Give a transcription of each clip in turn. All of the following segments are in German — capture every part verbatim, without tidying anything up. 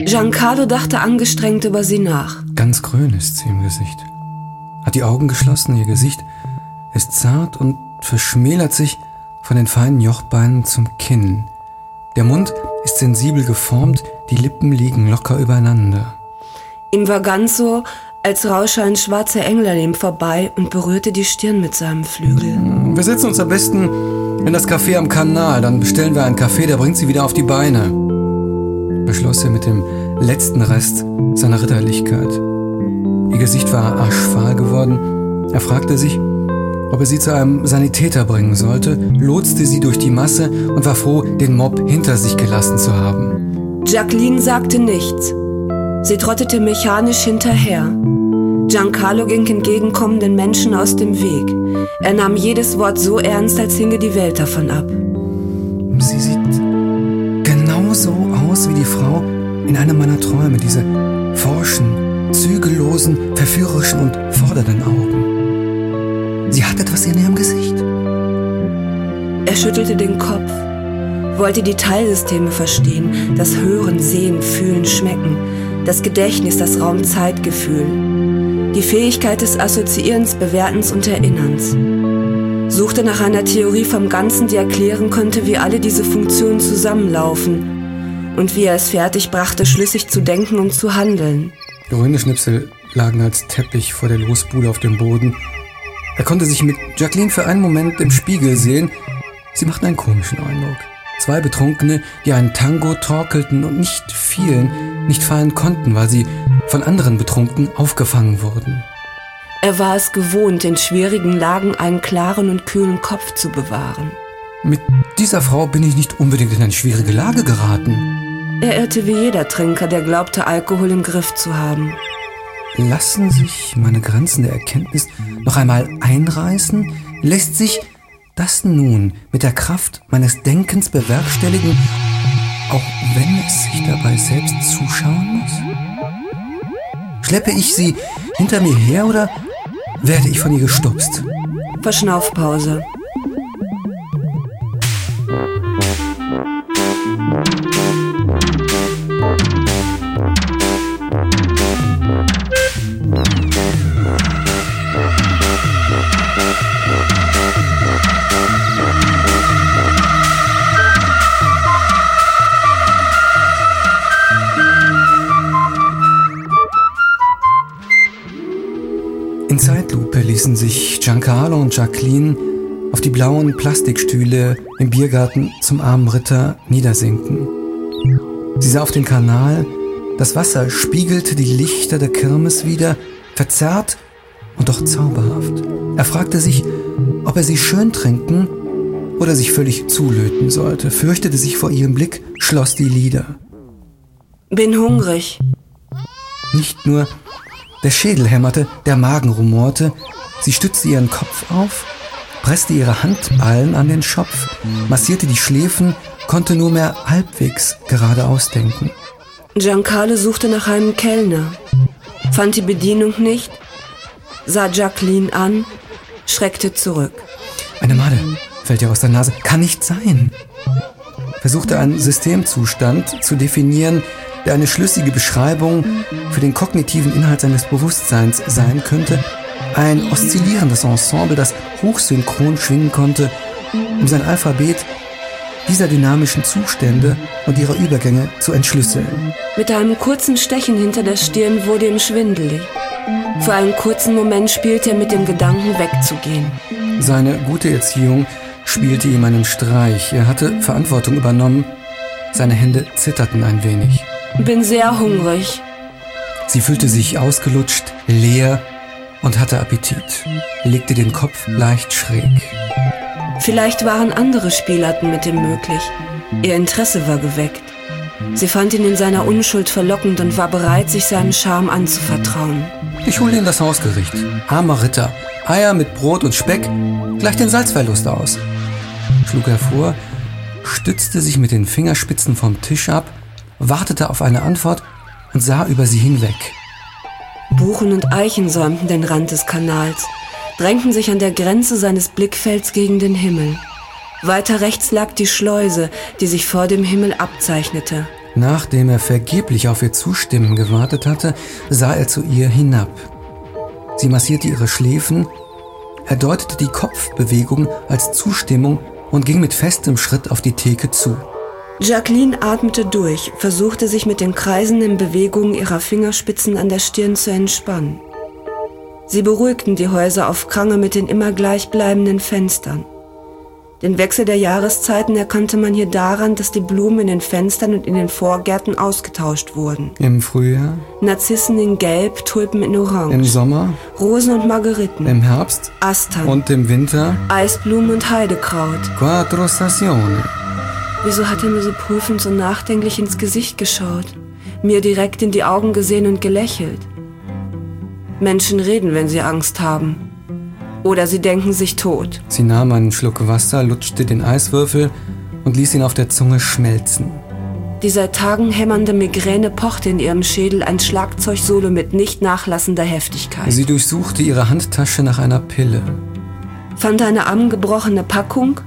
Giancarlo dachte angestrengt über sie nach. Ganz grün ist sie im Gesicht. Hat die Augen geschlossen, ihr Gesicht ist zart und verschmälert sich von den feinen Jochbeinen zum Kinn. Der Mund ist sensibel geformt, die Lippen liegen locker übereinander. Ihm war ganz so, als rausche ein schwarzer Engel an ihm vorbei und berührte die Stirn mit seinem Flügel. Wir setzen uns am besten in das Café am Kanal, dann bestellen wir einen Kaffee, der bringt sie wieder auf die Beine, beschloss er mit dem letzten Rest seiner Ritterlichkeit. Ihr Gesicht war aschfahl geworden. Er fragte sich, ob er sie zu einem Sanitäter bringen sollte, lotste sie durch die Masse und war froh, den Mob hinter sich gelassen zu haben. Jacqueline sagte nichts. Sie trottete mechanisch hinterher. Giancarlo ging entgegenkommenden Menschen aus dem Weg. Er nahm jedes Wort so ernst, als hinge die Welt davon ab. Sie sieht genauso aus wie die Frau in einem meiner Träume, diese forschen, zügellosen, verführerischen und fordernden Augen. Sie hat etwas in ihrem Gesicht. Er schüttelte den Kopf, wollte die Teilsysteme verstehen, das Hören, Sehen, Fühlen, Schmecken, das Gedächtnis, das Raum-Zeit-Gefühl, die Fähigkeit des Assoziierens, Bewertens und Erinnerns. Suchte nach einer Theorie vom Ganzen, die erklären könnte, wie alle diese Funktionen zusammenlaufen und wie er es fertig brachte, schlüssig zu denken und zu handeln. Heroinschnipsel lagen als Teppich vor der Losbude auf dem Boden. Er konnte sich mit Jacqueline für einen Moment im Spiegel sehen. Sie machten einen komischen Eindruck. Zwei Betrunkene, die einen Tango torkelten und nicht fielen, nicht fallen konnten, weil sie von anderen Betrunkenen aufgefangen wurden. Er war es gewohnt, in schwierigen Lagen einen klaren und kühlen Kopf zu bewahren. Mit dieser Frau bin ich nicht unbedingt in eine schwierige Lage geraten. Er irrte wie jeder Trinker, der glaubte, Alkohol im Griff zu haben. Lassen sich meine Grenzen der Erkenntnis noch einmal einreißen? Lässt sich das nun mit der Kraft meines Denkens bewerkstelligen, auch wenn es sich dabei selbst zuschauen muss? Schleppe ich sie hinter mir her oder werde ich von ihr gestupst? Verschnaufpause. In Zeitlupe ließen sich Giancarlo und Jacqueline auf die blauen Plastikstühle im Biergarten zum armen Ritter niedersinken. Sie sah auf den Kanal, das Wasser spiegelte die Lichter der Kirmes wider, verzerrt und doch zauberhaft. Er fragte sich, ob er sie schön trinken oder sich völlig zulöten sollte, fürchtete sich vor ihrem Blick, schloss die Lider. Bin hungrig. Nicht nur der Schädel hämmerte, der Magen rumorte. Sie stützte ihren Kopf auf, presste ihre Handballen an den Schopf, massierte die Schläfen, konnte nur mehr halbwegs geradeaus denken. Giancarlo suchte nach einem Kellner, fand die Bedienung nicht, sah Jacqueline an, schreckte zurück. Eine Made fällt ihr aus der Nase. Kann nicht sein. Versuchte einen Systemzustand zu definieren, der eine schlüssige Beschreibung für den kognitiven Inhalt seines Bewusstseins sein könnte. Ein oszillierendes Ensemble, das hochsynchron schwingen konnte, um sein Alphabet dieser dynamischen Zustände und ihrer Übergänge zu entschlüsseln. Mit einem kurzen Stechen hinter der Stirn wurde ihm schwindelig. Für einen kurzen Moment spielte er mit dem Gedanken, wegzugehen. Seine gute Erziehung spielte ihm einen Streich. Er hatte Verantwortung übernommen. Seine Hände zitterten ein wenig. Bin sehr hungrig. Sie fühlte sich ausgelutscht, leer und hatte Appetit, legte den Kopf leicht schräg. Vielleicht waren andere Spielarten mit ihm möglich. Ihr Interesse war geweckt. Sie fand ihn in seiner Unschuld verlockend und war bereit, sich seinem Charme anzuvertrauen. Ich hole Ihnen das Hausgericht. Armer Ritter. Eier mit Brot und Speck, gleich den Salzverlust aus. Schlug er vor, stützte sich mit den Fingerspitzen vom Tisch ab, wartete auf eine Antwort und sah über sie hinweg. Buchen und Eichen säumten den Rand des Kanals, drängten sich an der Grenze seines Blickfelds gegen den Himmel. Weiter rechts lag die Schleuse, die sich vor dem Himmel abzeichnete. Nachdem er vergeblich auf ihr Zustimmen gewartet hatte, sah er zu ihr hinab. Sie massierte ihre Schläfen, er deutete die Kopfbewegung als Zustimmung und ging mit festem Schritt auf die Theke zu. Jacqueline atmete durch, versuchte sich mit den kreisenden Bewegungen ihrer Fingerspitzen an der Stirn zu entspannen. Sie beruhigten die Häuser auf Krange mit den immer gleichbleibenden Fenstern. Den Wechsel der Jahreszeiten erkannte man hier daran, dass die Blumen in den Fenstern und in den Vorgärten ausgetauscht wurden. Im Frühjahr, Narzissen in Gelb, Tulpen in Orange. im Sommer, Rosen und Margeriten. im Herbst Astern. und im Winter, Eisblumen und Heidekraut. Quattro Stagioni. Wieso hat er mir so prüfend und nachdenklich ins Gesicht geschaut, mir direkt in die Augen gesehen und gelächelt? Menschen reden, wenn sie Angst haben. Oder sie denken sich tot. Sie nahm einen Schluck Wasser, lutschte den Eiswürfel und ließ ihn auf der Zunge schmelzen. Die seit Tagen hämmernde Migräne pochte in ihrem Schädel ein Schlagzeugsolo mit nicht nachlassender Heftigkeit. Sie durchsuchte ihre Handtasche nach einer Pille. Fand eine angebrochene Packung,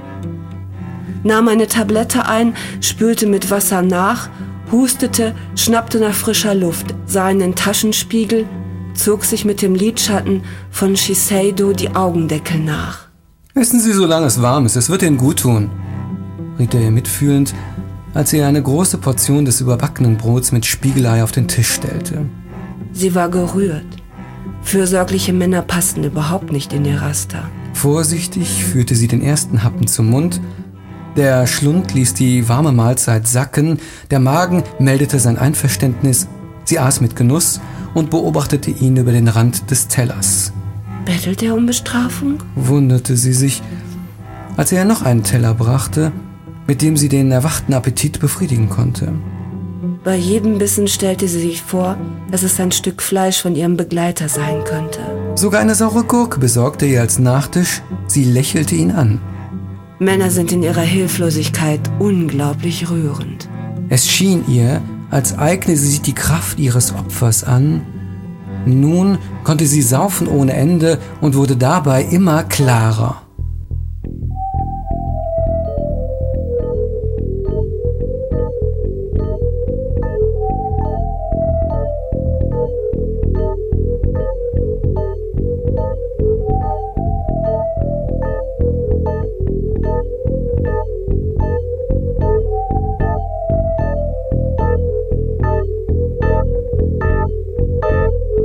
nahm eine Tablette ein, spülte mit Wasser nach, hustete, schnappte nach frischer Luft, sah in den Taschenspiegel, zog sich mit dem Lidschatten von Shiseido die Augendeckel nach. »Essen Sie, solange es warm ist, es wird Ihnen gut tun«, riet er ihr mitfühlend, als sie ihr eine große Portion des überbackenen Brots mit Spiegelei auf den Tisch stellte. Sie war gerührt. Fürsorgliche Männer passten überhaupt nicht in ihr Raster. Vorsichtig führte sie den ersten Happen zum Mund. Der Schlund ließ die warme Mahlzeit sacken, der Magen meldete sein Einverständnis. Sie aß mit Genuss und beobachtete ihn über den Rand des Tellers. Bettelt er um Bestrafung? Wunderte sie sich, als er ihr noch einen Teller brachte, mit dem sie den erwachten Appetit befriedigen konnte. Bei jedem Bissen stellte sie sich vor, dass es ein Stück Fleisch von ihrem Begleiter sein könnte. Sogar eine saure Gurke besorgte er ihr als Nachtisch. Sie lächelte ihn an. Männer sind in ihrer Hilflosigkeit unglaublich rührend. Es schien ihr, als eigne sie sich die Kraft ihres Opfers an. Nun konnte sie saufen ohne Ende und wurde dabei immer klarer.